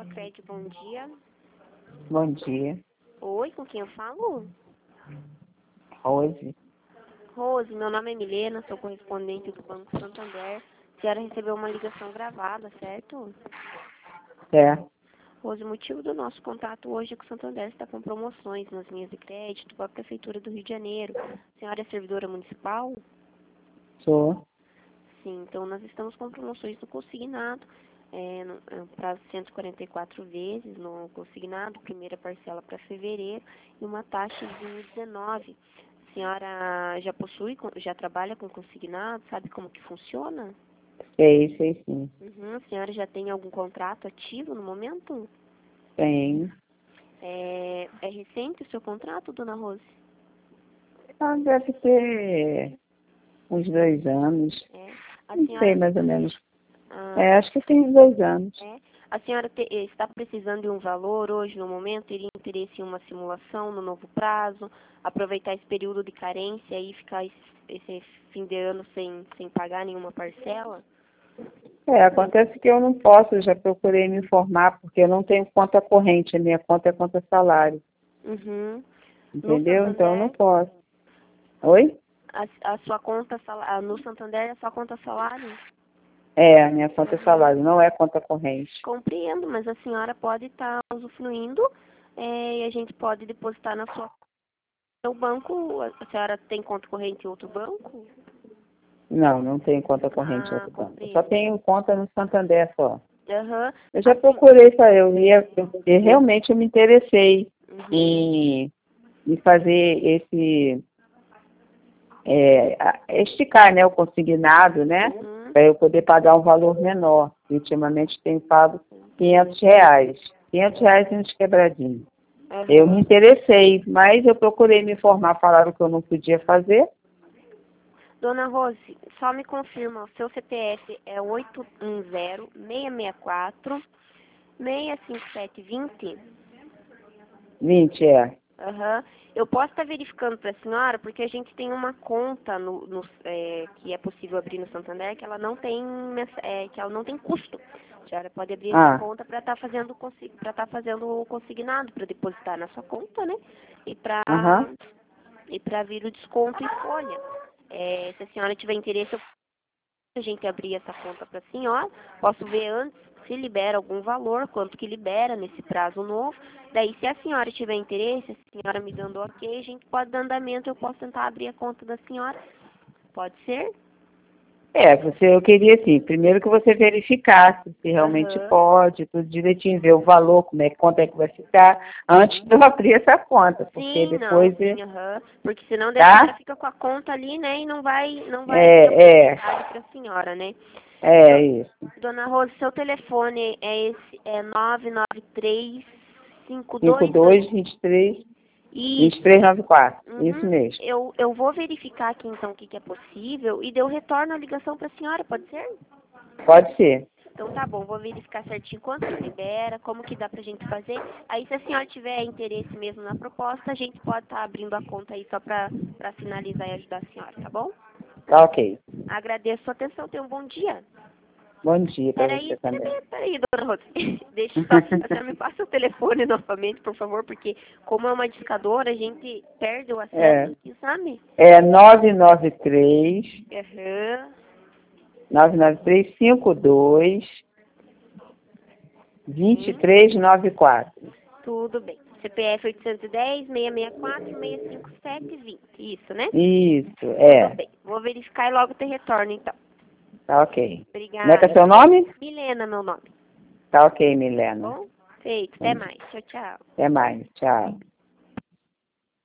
Facred, bom dia. Bom dia. Oi, com quem eu falo? Rose. Rose, meu nome é Milena, sou correspondente do Banco Santander. A senhora recebeu uma ligação gravada, certo? Certo. Rose, o motivo do nosso contato hoje é que o Santander está com promoções nas linhas de crédito com a Prefeitura do Rio de Janeiro. A senhora é servidora municipal? Sou. Sim, então nós estamos com promoções no consignado, prazo 144 vezes no consignado, primeira parcela para fevereiro e uma taxa de 2019. A senhora já trabalha com consignado, sabe como que funciona? Sei sim. Uhum. A senhora já tem algum contrato ativo no momento? Tenho. É recente o seu contrato, dona Rose? Deve ter uns 2 anos. A Não senhora, sei, mais ou menos. ah, Acho que tem uns 2 anos. a senhora está precisando de um valor hoje, no momento? Teria interesse em uma simulação no novo prazo? Aproveitar esse período de carência e ficar esse fim de ano sem pagar nenhuma parcela? Acontece que eu não posso, eu já procurei me informar, porque eu não tenho conta corrente, a minha conta é conta salário. Uhum. No Entendeu? Então eu não Santander, posso. Oi? a sua conta no Santander é a sua conta salário? A minha conta é Uhum. salário, não é conta corrente. Compreendo, mas a senhora pode estar usufruindo e a gente pode depositar na sua no banco. A senhora tem conta corrente em outro banco? Não tenho conta corrente em Ah, outro banco. Eu só compreendo. tenho conta no Santander só. Aham. Eu já Assim, procurei, eu realmente eu me interessei uhum, em fazer esticar, né, o consignado, né, uhum, para eu poder pagar um valor menor. Ultimamente tenho pago R$ 500. R$ 500 e uns quebradinhos. Eu me aham. interessei, mas eu procurei me informar, falaram que eu não podia fazer. Dona Rose, só me confirma, o seu CPF é 810-664-65720? 20, é. Aham. Eu posso estar verificando para a senhora, porque a gente tem uma conta que é possível abrir no Santander, que ela não tem, que ela não tem custo. A senhora pode abrir essa Ah, conta para estar fazendo o consignado, para depositar na sua conta, né? E para aham. vir o desconto e folha. Se a senhora tiver interesse, a gente abrir essa conta para a senhora, posso ver antes se libera algum valor, quanto que libera nesse prazo novo. Daí, se a senhora tiver interesse, a senhora me dando ok, a gente pode dar andamento, eu posso tentar abrir a conta da senhora. Pode ser? Eu queria assim, primeiro que você verificasse se realmente Aham. pode, tudo direitinho, ver o valor, quanto é que vai ficar, antes de eu abrir essa conta, porque Sim, não, depois, sim, aham. Porque senão daí a senhora tá? fica com a conta ali, né, e não vai ter a É, é, possibilidade para a senhora, né? é Do- isso. Dona Rose, seu telefone é 99352. 52, 23, Isso. 2394, isso Uhum. mesmo. Eu vou verificar aqui então o que é possível e eu retorno a ligação para a senhora, pode ser? Pode ser. Então tá bom, vou verificar certinho quanto que libera, como que dá pra gente fazer. Aí se a senhora tiver interesse mesmo na proposta, a gente pode estar abrindo a conta aí só pra finalizar e ajudar a senhora, tá bom? Tá ok. Agradeço a sua atenção, tenha um bom dia. Bom dia para Peraí, você também. peraí, dona Rose. Deixa só, a senhora me passa o telefone novamente, por favor, porque como é uma discadora, a gente perde o acesso É, aqui, sabe? é 993, Aham. 99352, Sim, 2394. tudo bem. CPF 810-664-65720. Isso, né? Isso, Tudo é. bem. Vou verificar e logo te retorno, então. Tá ok. Como é que é Obrigada, seu viu? nome? Milena, meu nome. Tá ok, Tá Milena. bom? Feito. Até Bom dia. mais. Tchau, tchau. Até mais. Tchau.